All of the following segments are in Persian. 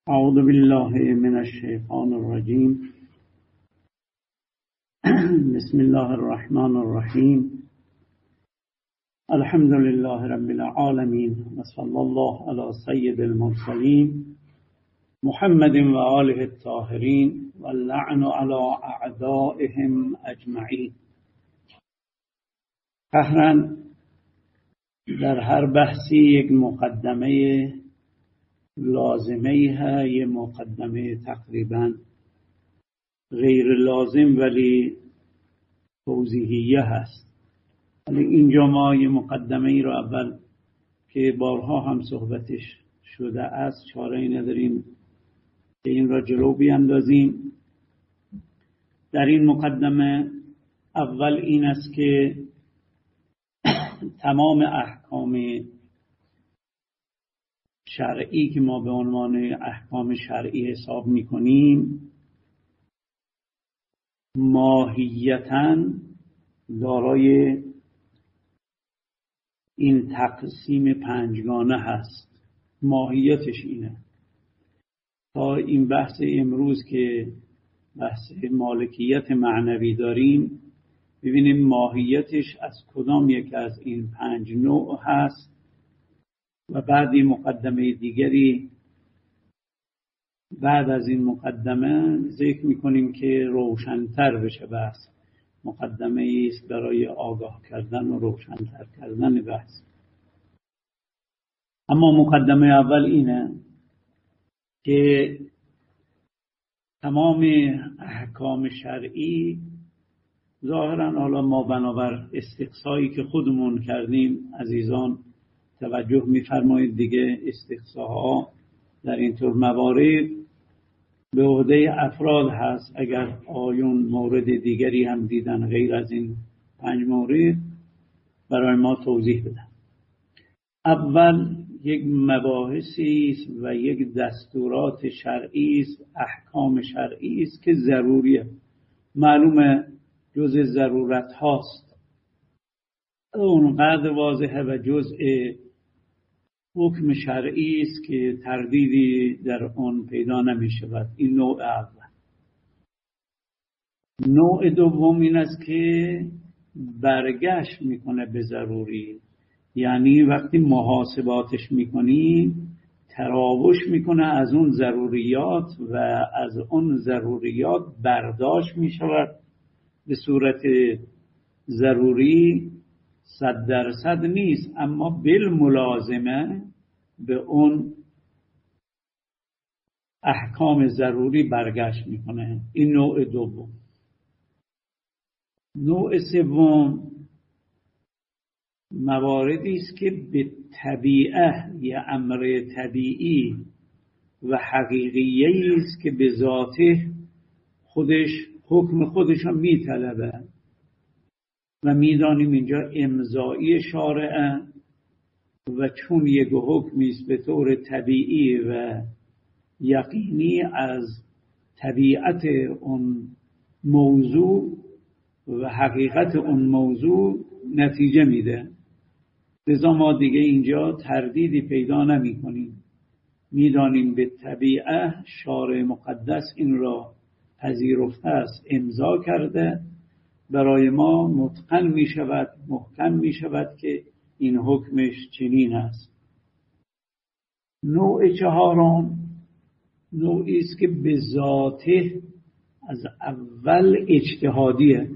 اعوذ بالله من الشیطان الرجیم. بسم الله الرحمن الرحیم. الحمد لله رب العالمین و صلی الله علی سید المرسلین محمد و آله الطاهرین و اللعن علی اعدائهم اجمعین. قهرا در هر بحثی یک مقدمه لازمه یه مقدمه تقریبا غیر لازم ولی توضیحیه هست. ولی اینجا ما یه مقدمه ای رو اول که بارها هم صحبتش شده است چاره ای نداریم که این را جلو بیاندازیم. در این مقدمه اول این است که تمام احکام شرعی که ما به عنوان احکام شرعی حساب می‌کنیم ماهیتاً دارای این تقسیم پنجگانه هست. ماهیتش اینه. تا این بحث امروز که بحث مالکیت معنوی داریم ببینیم ماهیتش از کدام یک از این 5 نوع هست و بعد این مقدمه دیگری بعد از این مقدمه ذکر میکنیم که روشن‌تر بشه بحث. مقدمه است برای آگاه کردن و روشن‌تر کردن بحث. اما مقدمه اول اینه که تمام احکام شرعی ظاهراً حالا ما بنابر استقصایی که خودمون کردیم عزیزان توجه می‌فرمایید دیگه استقصاها در اینطور موارد به عهده افراد هست. اگر آیون مورد دیگری هم دیدن غیر از این 5 مورد برای ما توضیح بدن. اول یک مباحثی است و یک دستورات شرعی است، احکام شرعی است که ضروریه، معلومه جزء ضرورت هاست، اونقدر واضحه و جزء حکم شرعی است که تردیدی در آن پیدا نمی شود. این نوع اول. نوع دوم این است که برگشت میکنه به ضروری، یعنی وقتی محاسباتش میکنی تراوش میکنه از اون ضروریات و از اون ضروریات برداشت میشود به صورت ضروری 100% نیست اما بالملازمه به اون احکام ضروری برگشت میکنه. این نوع دوم. نوع سوم مواردی است که به طبیعه یا امر طبیعی و حقیقیه است که به ذاته خودش حکم خودش رو میطلبه و میدانیم اینجا امضایی شارعه و چون یک حکمی است به طور طبیعی و یقینی از طبیعت اون موضوع و حقیقت اون موضوع نتیجه میده، لذا ما دیگه اینجا تردیدی پیدا نمی کنیم. میدانیم به طبیعه شارع مقدس این را پذیرفته است، امضا کرده، برای ما متقن می شود، محکم می شود که این حکمش چنین است. نوع چهارم نوعی است که به ذاته از اول اجتهادیه،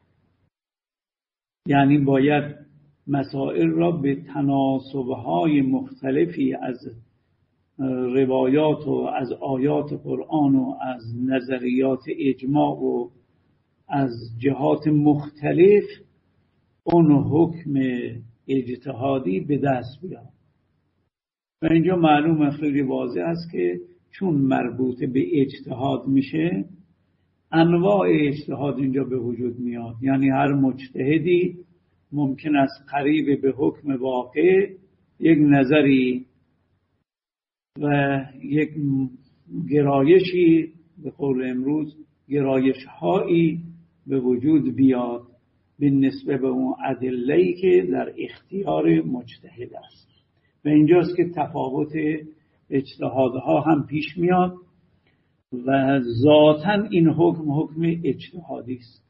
یعنی باید مسائل را به تناسبهای مختلفی از روایات و از آیات قرآن و از نظریات اجماع و از جهات مختلف اون حکم اجتهادی به دست بیاد. و اینجا معلومه خیلی واضح است که چون مربوط به اجتهاد میشه انواع اجتهاد اینجا به وجود میاد، یعنی هر مجتهدی ممکن است قریب به حکم واقع یک نظری و یک گرایشی به قول امروز گرایش هایی به وجود بیاد به نسبت به اون ادله‌ای که در اختیار مجتهد است. و اینجاست که تفاوت اجتهادها هم پیش میاد و ذاتاً این حکم اجتهادی است.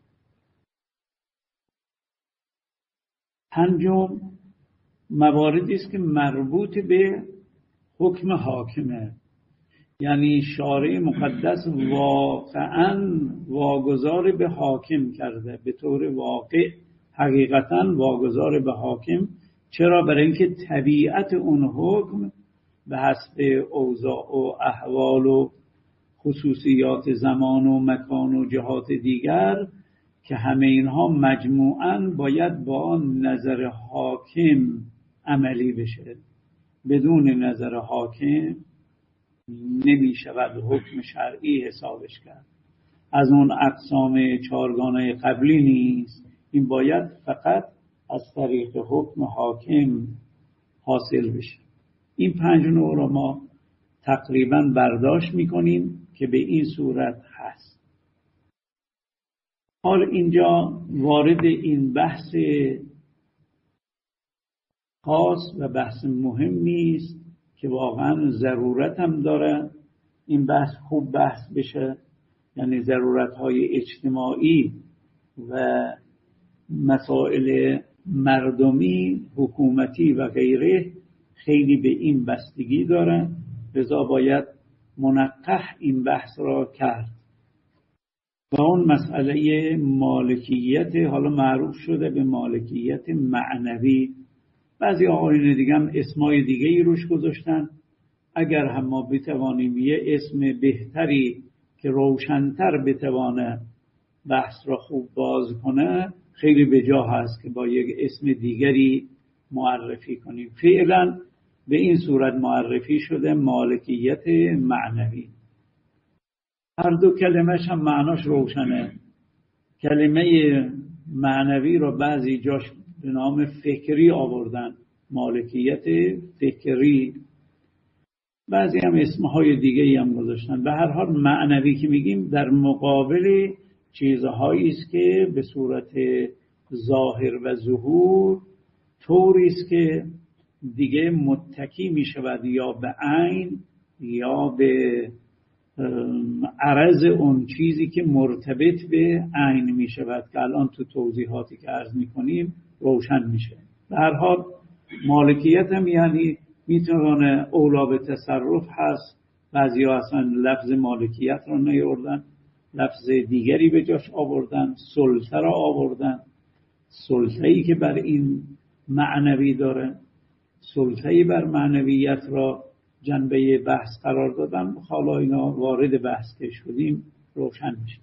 پنجم مواردی است که مربوط به حکم حاکمه، یعنی شارع مقدس واقعاً واگذار به حاکم کرده، به طور واقع حقیقتاً واگذار به حاکم. چرا؟ برای اینکه طبیعت اون حکم به حسب اوضاع و احوال و خصوصیات زمان و مکان و جهات دیگر که همه اینها مجموعاً باید با نظر حاکم عملی بشه. بدون نظر حاکم نمی شود حکم شرعی حسابش کرد. از اون اقسام چهارگانه قبلی نیست، این باید فقط از طریق حکم حاکم حاصل بشه. این 5 نوع رو ما تقریبا برداشت میکنیم که به این صورت هست. حال اینجا وارد این بحث خاص و بحث مهمی است که واقعا ضرورت هم داره این بحث خوب بحث بشه، یعنی ضرورت‌های اجتماعی و مسائل مردمی، حکومتی و غیره خیلی به این بستگی داره، لذا باید منقح این بحث را کرد. و اون مسئله مالکیت، حالا معروف شده به مالکیت معنوی، بعضی آقایون دیگه هم اسمای دیگه ای روش گذاشتن. اگر هم ما بتوانیم یه اسم بهتری که روشن‌تر بتوانه بحث را خوب باز کنه، خیلی به جا هست که با یک اسم دیگری معرفی کنیم. فعلا به این صورت معرفی شده مالکیت معنوی. هر دو کلمش هم معناش روشنه. کلمه معنوی را بعضی جاش به نام فکری آوردن، مالکیت فکری، بعضی هم اسمهای دیگه هم گذاشتن. به هر حال معنوی که میگیم در مقابل چیزهایی است که به صورت ظاهر و ظهور طوری است که دیگه متکی می شود یا به عین یا به عرض اون چیزی که مرتبط به عین می شود که الان تو توضیحاتی که عرض می کنیم روشن میشه. به هر حال مالکیت هم یعنی میتونه اولا به تصرف هست. بعضی ها اصلا لفظ مالکیت رو نیاوردن، لفظ دیگری به جاش آوردن، سلطه را آوردن، سلطه‌ای که بر این معنوی داره، سلطه‌ای بر معنویت را جنبه بحث قرار دادن. حالا اینا وارد بحث که شدیم روشن میشه.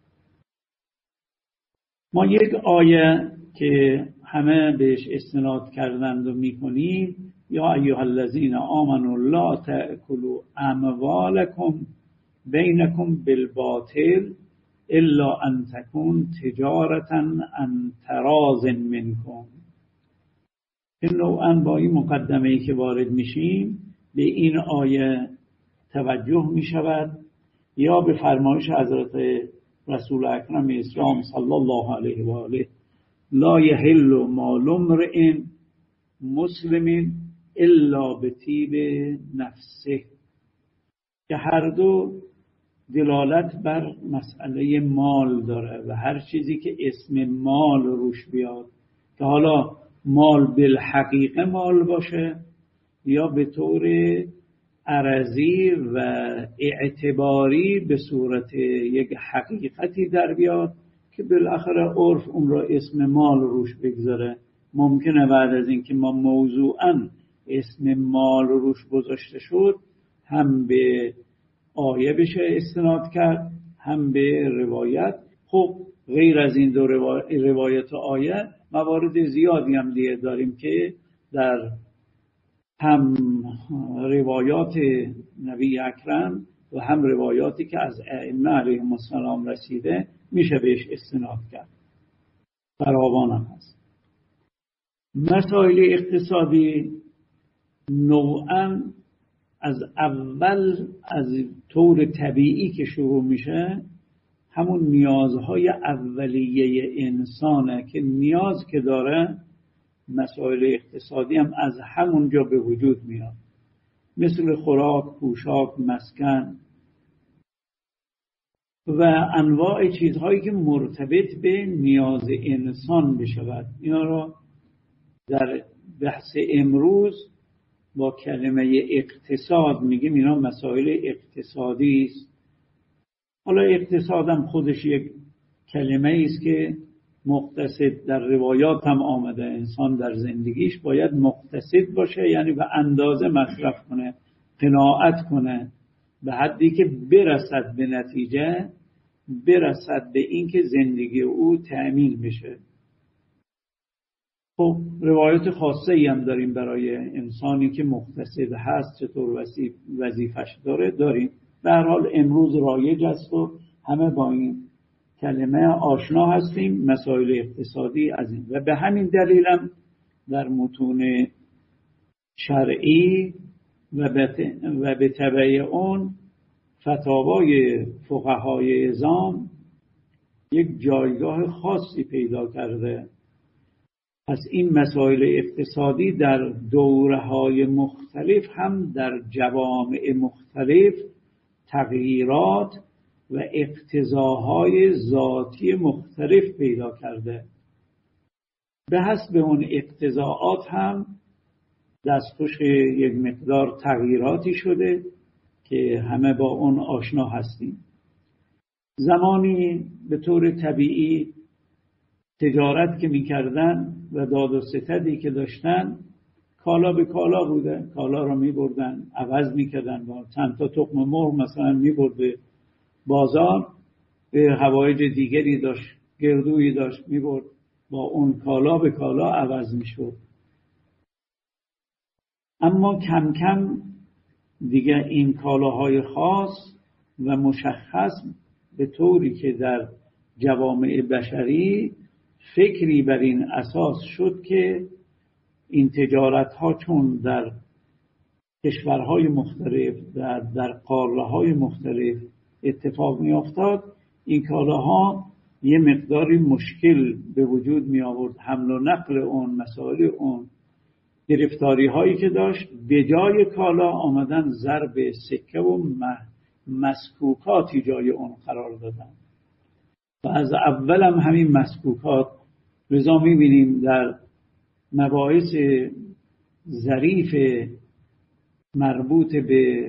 ما یک آیه که همه بهش استناد کردند و میکنیم، یا ایها الذین آمنوا لا تأکلوا اموالکم بینکم بالباطل الا ان تکون تجارتا عن تراض منکم. این نوعا با این مقدمه‌ای که وارد میشیم به این آیه توجه میشود، یا به فرمایش حضرت رسول اکرم اسلام صلی الله علیه و آله لا یحل مال امرئ مسلم الا بطیب نفسه، که هر دو دلالت بر مسئله مال داره و هر چیزی که اسم مال روش بیاد، که حالا مال بالحقیقه مال باشه یا به طور عرضی و اعتباری به صورت یک حقیقتی در بیاد که بالاخره عرف اون را اسم مال روش بگذاره. ممکنه بعد از اینکه ما موضوعاً اسم مال روش گذاشته شد هم به آیه بشه استناد کرد هم به روایت. خب غیر از این دو روایت و آیه موارد زیادی هم دیگه داریم که در هم روایات نبی اکرم و هم روایاتی که از ائمه علیهم السلام رسیده میشه بهش استناد کرد. فراوان هم هست. مسائل اقتصادی نوعاً از اول از طور طبیعی که شروع میشه همون نیازهای اولیه انسانه که نیاز که داره، مسائل اقتصادی هم از همونجا به وجود میاد. مثل خوراک، پوشاک، مسکن و انواع چیزهایی که مرتبط به نیاز انسان بشود. اینا را در بحث امروز با کلمه اقتصاد میگیم اینا مسائل اقتصادی است. حالا اقتصادم خودش یک کلمه است که مقتصد در روایات هم آمده. انسان در زندگیش باید مقتصد باشه، یعنی به اندازه مصرف کنه، قناعت کنه به حدی که برسد به نتیجه، برسد به این که زندگی او تأمین بشه. خب روایت خاصه ای هم داریم برای انسانی که مقتصد هست چطور وظیفش داریم. به هر حال امروز رایج است و همه با این کلمه آشنا هستیم، مسائل اقتصادی از این. و به همین دلیل هم در متون شرعی و به تبع اون فتاوای فقهای عظام یک جایگاه خاصی پیدا کرده. پس این مسائل اقتصادی در دوره‌های مختلف هم در جوامع مختلف تغییرات و اقتضاهای ذاتی مختلف پیدا کرده. به حسب اون اقتضاعات هم دستخوش یک مقدار تغییراتی شده که همه با اون آشنا هستیم. زمانی به طور طبیعی تجارت که می‌کردن و داد و ستدی که داشتن کالا به کالا بوده، کالا رو می‌بردن عوض می‌کردن، با چند تا تخم مرغ مثلا می‌برد به بازار، به حوایج دیگری داشت، گردویی داشت می‌برد، با اون کالا به کالا عوض می‌شد. اما کم کم دیگه این کالاهای خاص و مشخص به طوری که در جوامع بشری فکری بر این اساس شد که این تجارت‌ها چون در کشورهای مختلف در قاره‌های مختلف اتفاق می‌افتاد، این کالاها یه مقداری مشکل به وجود می آورد. حمل و نقل اون، مسائل اون، گرفتاری هایی که داشت، به جای کالا آمدن ضرب سکه و مسکوکاتی جای اون قرار دادن. و از اول هم همین مسکوکات لذا می بینیم در مباحث ظریف مربوط به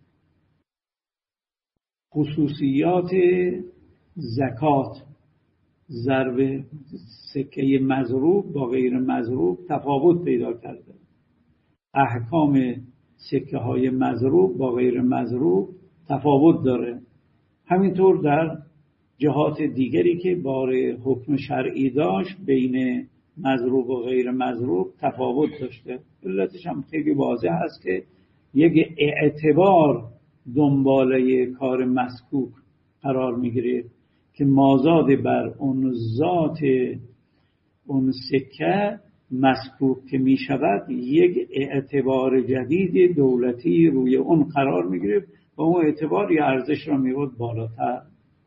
خصوصیات زکات، ضرب سکه مضروب با غیر مضروب تفاوت پیدا کرده. احکام سکه های مضروب با غیر مضروب تفاوت داره. همینطور در جهات دیگری که بار حکم شرعی داشت بین مضروب و غیر مضروب تفاوت داشته. علتش هم خیلی واضح هست که یک اعتبار دنباله کار مسکوک قرار میگیره که مازاد بر اون ذات اون سکه مسکوک که می شود یک اعتبار جدید دولتی روی اون قرار میگیره و اون اعتبار یا ارزش را میبرد بالاتر.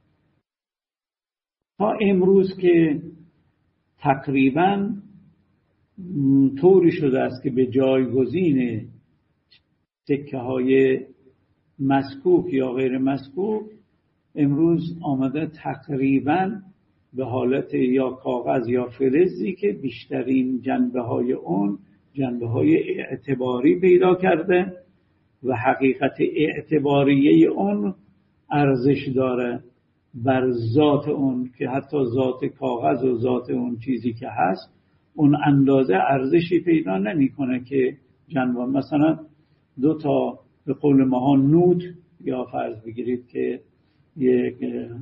تا امروز که تقریبا طوری شده است که به جایگزین سکه های مسکوک یا غیر مسکوک امروز آمده تقریبا به حالت یا کاغذ یا فلزی که بیشترین جنبه های اون جنبه های اعتباری پیدا کرده و حقیقت اعتباریه اون ارزش داره بر ذات اون، که حتی ذات کاغذ و ذات اون چیزی که هست اون اندازه ارزشی پیدا نمیکنه که جنبه. مثلا دو تا به قول ما نوت یا فرض بگیرید که یک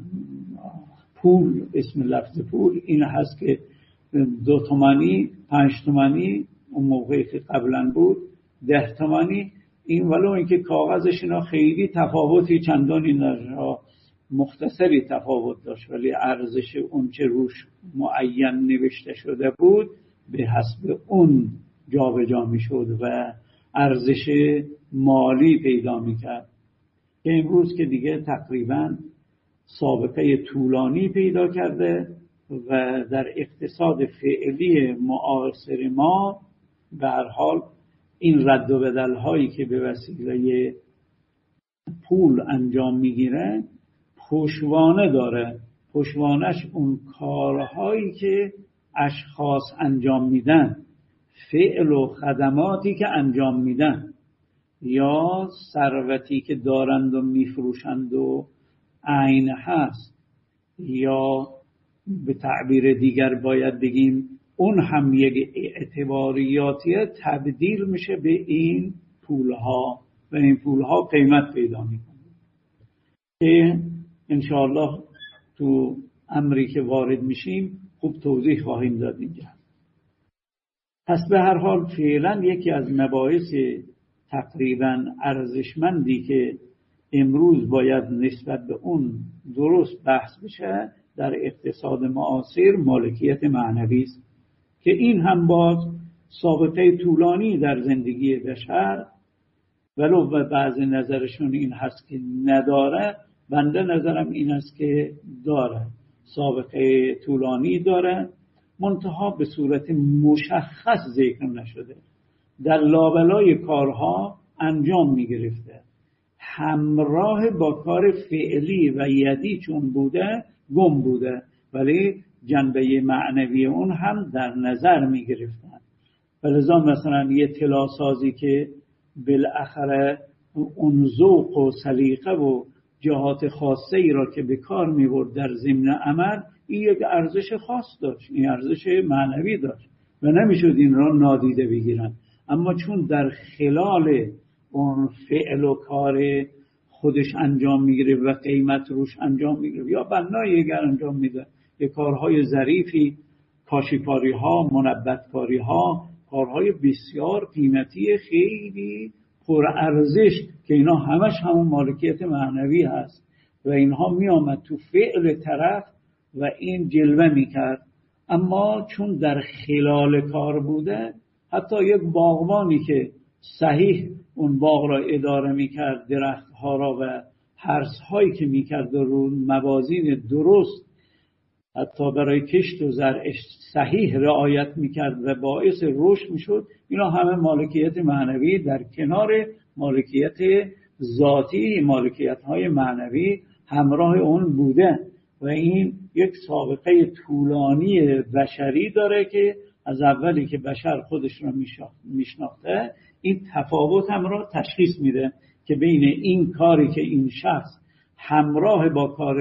پول، اسم لفظ پول این هست که 2 تومانی 5 تومانی اون موقعی که قبلا بود 10 تومانی، این ولو اینکه کاغذش اینا خیلی تفاوتی چندانی نداشت، مختصری تفاوت داشت، ولی ارزش اون چه روش معین نوشته شده بود به حسب اون جابجا میشد و ارزش مالی پیدا میکرد. که امروز که دیگه تقریبا سابقه طولانی پیدا کرده و در اقتصاد فعلی معاصر ما به هر حال این رد و بدل هایی که به وسیله پول انجام میگیره پشتوانه داره. پشتوانش اون کارهایی که اشخاص انجام میدن، فعل و خدماتی که انجام میدن، یا ثروتی که دارند و میفروشند و عین هست، یا به تعبیر دیگر باید بگیم اون هم یک اعتباریاتیه، تبدیل میشه به این پولها و این پولها قیمت پیدا میکنه که انشاءالله تو امری که وارد میشیم خوب توضیح خواهیم داد اینجا. پس به هر حال فعلا یکی از مباحث تقریبا ارزشمندی که امروز باید نسبت به اون درست بحث بشه در اقتصاد معاصر مالکیت معنوی است که این هم باز سابقه طولانی در زندگی بشر، ولو به بعض نظرشون این هست که نداره، بنده نظرم این است که داره، سابقه طولانی داره، منتها به صورت مشخص ذکر نشده، در لابلای کارها انجام می گرفته، همراه با کار فعلی و یدی چون بوده گم بوده، ولی جنبه معنوی اون هم در نظر می گرفتن. ولذا مثلا یه طلاسازی که بالاخره اون ذوق و سلیقه و جهات خاصه ای را که به کار می برد در ضمن عمل، این یک ارزش خاص داشت، این ارزش معنوی داشت و نمیشد این را نادیده بگیرن. اما چون در خلال اون فعل و کار خودش انجام میگیره و قیمت روش انجام میگیره یا بنای دیگر انجام میده، یه کارهای ظریفی، کاشیکاری ها، منبتکاری ها، کارهای بسیار قیمتی خیلی پرارزش که اینا همش همون مالکیت معنوی هست و اینها می آمد تو فعل طرف و این جلوه میکرد. اما چون در خلال کار بوده، حتی یک باغبانی که صحیح اون باغ را اداره میکرد، درخت ها را و حرث هایی که میکرد رو موازین درست حتی برای کشت و زرعش صحیح رعایت میکرد و باعث رشد میشد، اینا همه مالکیت معنوی در کنار مالکیت ذاتی، مالکیت های معنوی همراه اون بوده و این یک سابقه طولانی بشری داره که از اولی که بشر خودش را میشناخته این تفاوت هم را تشخیص میده که بین این کاری که این شخص همراه با کار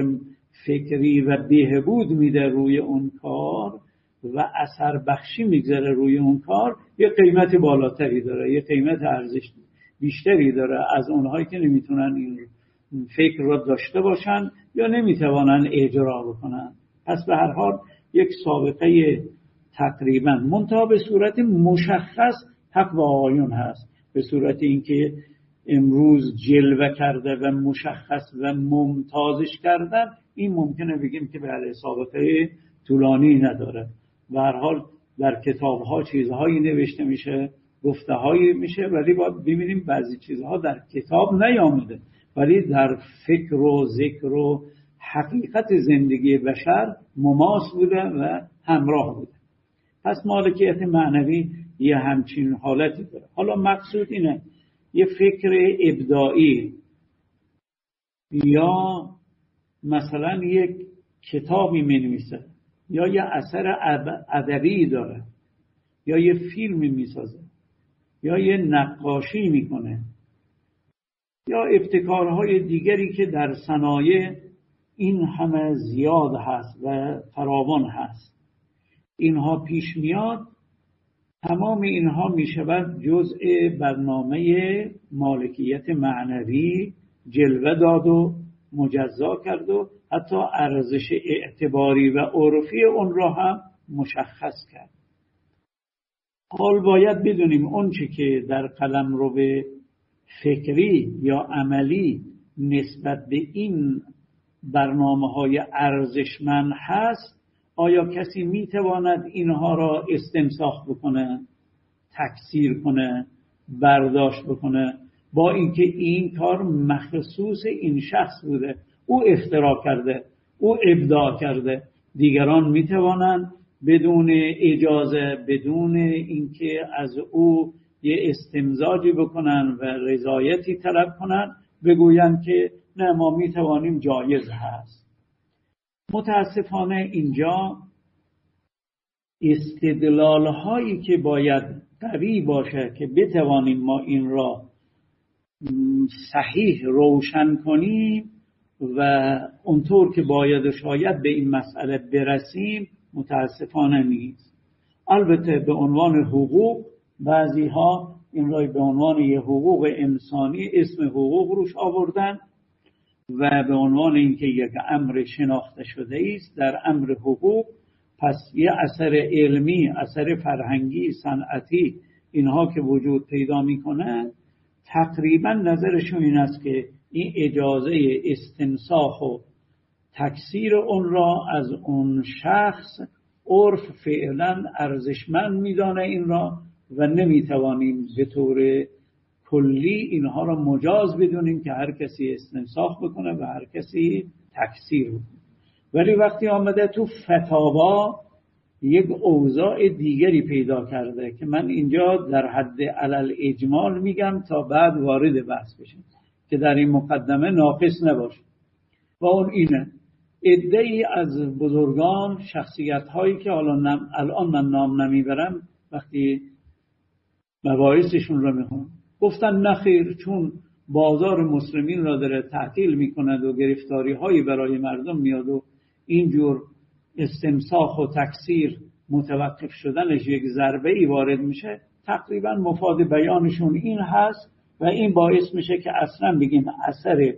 فکری و بهبود میده روی اون کار و اثر بخشی میگذاره روی اون کار، یه قیمت بالاتری داره، یه قیمت ارزش بیشتری داره از اونهایی که نمیتونن این فکر را داشته باشن یا نمیتوانن اجرا بکنن. پس به هر حال یک سابقه تقریبا منتها به صورت مشخص حق و آیون هست، به صورت اینکه امروز جلوه کرده و مشخص و ممتازش کردن، این ممکنه بگیم که بله سابقه طولانی نداره. به هر حال در کتاب‌ها چیزهایی نوشته میشه، گفته‌هایی میشه، ولی باید ببینیم بعضی چیزها در کتاب نیامده ولی در فکر و ذکر و حقیقت زندگی بشر مماس بوده و همراه بوده. پس مالکیت معنوی یه همچین حالتی داره. حالا مقصود اینه یه فکر ابداعی یا مثلا یک کتابی می‌نویسه یا یه اثر ادبی داره یا یه فیلمی میسازه یا یه نقاشی میکنه یا ابتکارهای دیگری که در صنایع این همه زیاد هست و فراوان هست، اینها پیش میاد، تمام اینها میشود جزء برنامه مالکیت معنوی جلوه داد و مجزا کرد و حتی ارزش اعتباری و عرفی اون را هم مشخص کرد. حال باید بدونیم اون چی که در قلمرو فکری یا عملی نسبت به این برنامه‌های ارزشمند هست، آیا کسی میتواند اینها را استنساخ بکنه، تکثیر کنه، برداشت بکنه، با اینکه این کار مخصوص این شخص بوده، او اختراع کرده، او ابداع کرده، دیگران میتوانند بدون اجازه، بدون اینکه از او یه استمزاجی بکنن و رضایتی طلب کنن، بگوین که نه ما میتوانیم، جایز هست. متاسفانه اینجا استدلال هایی که باید قوی باشه که بتوانیم ما این را صحیح روشن کنیم و اونطور که باید و شاید به این مسئله برسیم، متاسفانه نیست. البته به عنوان حقوق بعضی ها این را به عنوان یه حقوق انسانی اسم حقوق روش آوردن و به عنوان اینکه یک امر شناخته شده است در امر حقوق، پس یه اثر علمی، اثر فرهنگی، صنعتی اینها که وجود پیدا میکنه، تقریبا نظرشون این است که این اجازه استنساخ و تکثیر اون را از اون شخص عرف فعلا ارزشمند میدانه این را و نمیتوانیم به طور کلی اینها را مجاز بدونیم که هر کسی استنساخ بکنه و هر کسی تکثیر بکنه. ولی وقتی آمده تو فتاوا یک اوضاع دیگری پیدا کرده که من اینجا در حد علل اجمال میگم تا بعد وارد بحث بشیم که در این مقدمه ناقص نباشه، و اون اینه: عده‌ای از بزرگان، شخصیت هایی که الان من نام نمیبرم، وقتی مباحثشون رو میخونم گفتن نخیر، چون بازار مسلمین را داره تعطیل میکند و گرفتاری هایی برای مردم میاد و اینجور استنساخ و تکثیر متوقف شدنش یک ضربه ای وارد میشه. تقریبا مفاد بیانشون این هست و این باعث میشه که اصلا بگیم اثر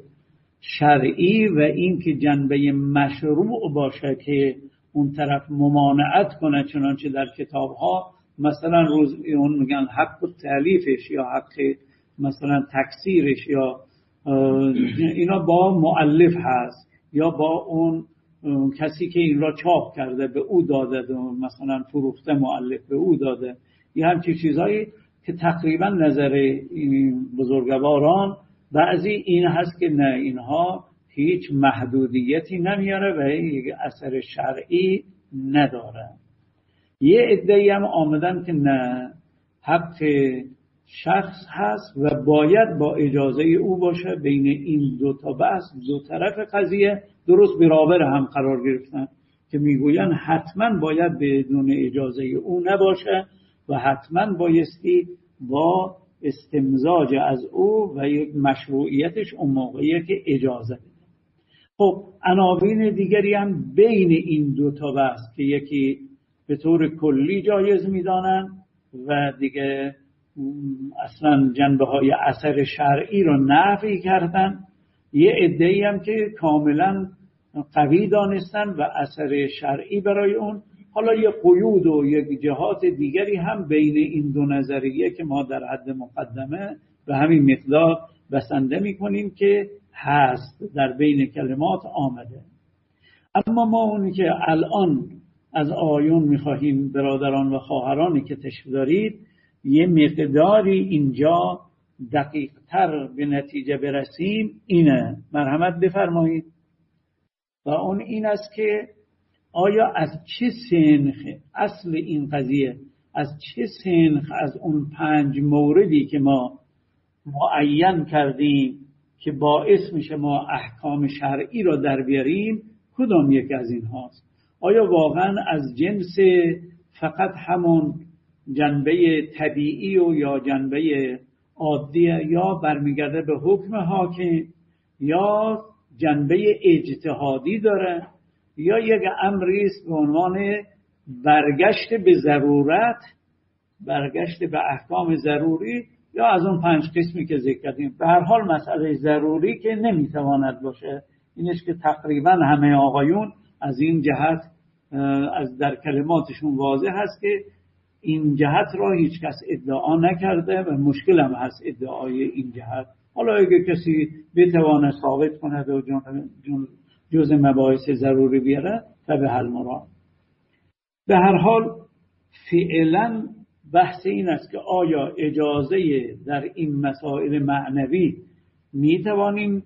شرعی و این که جنبه مشروع باشه که اون طرف ممانعت کنه، چنانچه در کتاب ها مثلا اون میگن حق تالیفش یا حق مثلا تکثیرش یا اینا با مؤلف هست یا با اون کسی که این را چاپ کرده به او داده، مثلا فروخته مؤلف به او داده، یه همچین چیزهایی که تقریبا نظر این بزرگواران بعضی این هست که نه، اینها هیچ محدودیتی نمیاره و یک اثر شرعی نداره. یه عده‌ای هم آمدن که نه، حق شخص هست و باید با اجازه او باشه. بین این دو تا بحث، دو طرف قضیه درست برابر هم قرار گرفتن که میگوین حتما باید بدون اجازه او نباشه و حتما بایستی با استمزاج از او و یک مشروعیتش اون موقعیه که اجازه بده. خب عناوین دیگری هم بین این دو تا بحث که یکی به طور کلی جایز میدانن و دیگه اصلا جنبه های اثر شرعی رو نفی کردن، یه عده‌ای هم که کاملا قوی دانستن و اثر شرعی برای اون. حالا یه قیود و یک جهات دیگری هم بین این دو نظریه که ما در حد مقدمه به همین مقدار بسنده میکنیم که هست در بین کلمات آمده. اما ما اونی که الان از آیون میخواهیم برادران و خواهرانی که تشریف دارید یه مقداری اینجا دقیق تر به نتیجه برسیم، اینه، مرحمت بفرمایید. و اون این است که آیا از چه سنخ اصل این قضیه، از چه سنخ از اون 5 موردی که ما معین کردیم که باعث میشه ما احکام شرعی را در بیاریم، کدام یک از این هاست؟ آیا واقعا از جنس فقط همون جنبه طبیعی و یا جنبه عادیه، یا برمیگرده به حکم حاکم، یا جنبه اجتهادی داره، یا یک امری است به عنوان برگشت به ضرورت، برگشت به احکام ضروری، یا از اون 5 قسمی که ذکر کردیم. به هر حال مسئله ضروری که نمیتواند باشه، اینش که تقریبا همه آقایون از این جهت از در کلماتشون واضح هست که این جهت را هیچ کس ادعا نکرده و مشکل هم هست ادعای این جهت. حالا اگه کسی بتوانه ثابت کنه و جز مباحث ضروری بیاره فبه المراد. به هر حال فعلا بحث این است که آیا اجازه در این مسائل معنوی میتوانیم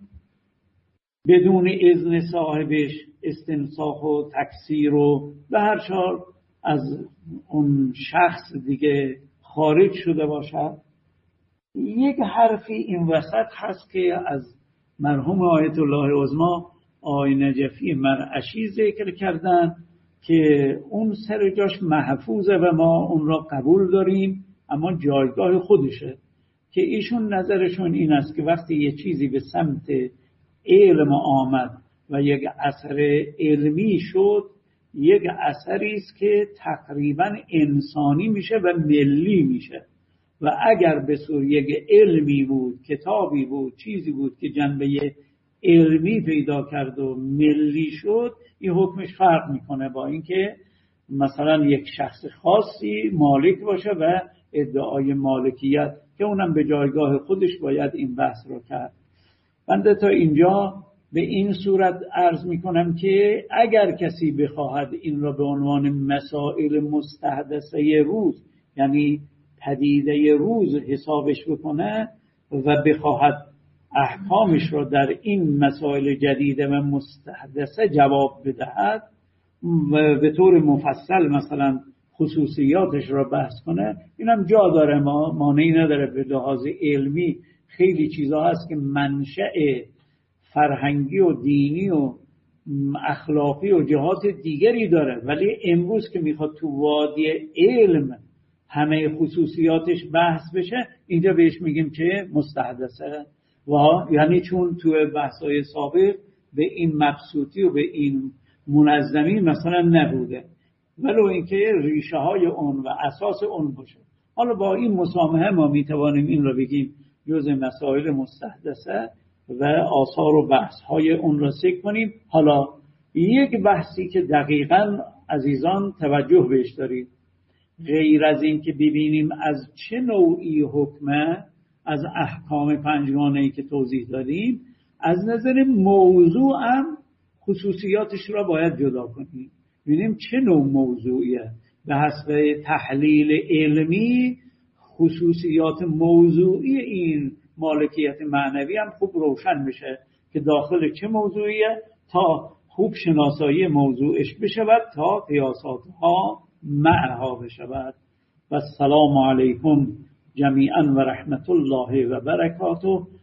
بدون اذن صاحبش استنساخ و تکثیر و به هر حال از اون شخص دیگه خارج شده باشد یک حرفی این وسط هست که از مرحوم آیت الله عظما آقای نجفی مرعشی ذکر کردن که اون سر جاش محفوظه و ما اون را قبول داریم، اما جایگاه خودشه. که ایشون نظرشون این است که وقتی یه چیزی به سمت علم آمد و یک اثر علمی شد، یک اثری است که تقریبا انسانی میشه و ملی میشه. و اگر به صورت یک علمی بود، کتابی بود، چیزی بود که جنبه علمی پیدا کرد و ملی شد، این حکمش فرق میکنه با اینکه مثلا یک شخص خاصی مالک باشه و ادعای مالکیت، که اونم به جایگاه خودش باید این بحث رو کرد. بنده تا اینجا به این صورت عرض میکنم که اگر کسی بخواهد این را به عنوان مسائل مستحدثه روز، یعنی پدیده روز حسابش بکنه و بخواهد احکامش را در این مسائل جدیده و مستحدثه جواب بدهد و به طور مفصل مثلا خصوصیاتش را بحث کنه، اینم جا داره، ما مانعی نداره. به لحاظ علمی خیلی چیزا هست که منشأ فرهنگی و دینی و اخلاقی و جهات دیگری داره، ولی امروز که میخواد تو وادی علم همه خصوصیاتش بحث بشه، اینجا بهش میگیم که مستحدثه. و یعنی چون تو بحث‌های سابق به این مبسوطی و به این منظمی مثلا نبوده، ولو اینکه ریشه های اون و اساس اون باشه. حالا با این مسامحه ما میتوانیم این را بگیم جز مسائل مستحدثه و آثار و بحث های اون را ذکر کنیم. حالا یک بحثی که دقیقاً عزیزان توجه بهش دارید، غیر از این که ببینیم از چه نوعی حکمه، از احکام پنجگانه‌ای که توضیح دادیم، از نظر موضوع هم خصوصیاتش را باید جدا کنیم، ببینیم چه نوع موضوعیه. به حسب تحلیل علمی خصوصیات موضوعی این مالکیت معنوی هم خوب روشن بشه که داخل چه موضوعیه، تا خوب شناسایی موضوعش بشود، تا قیاساتها معها بشود. و السلام علیکم جمیعا و رحمت الله و برکاته.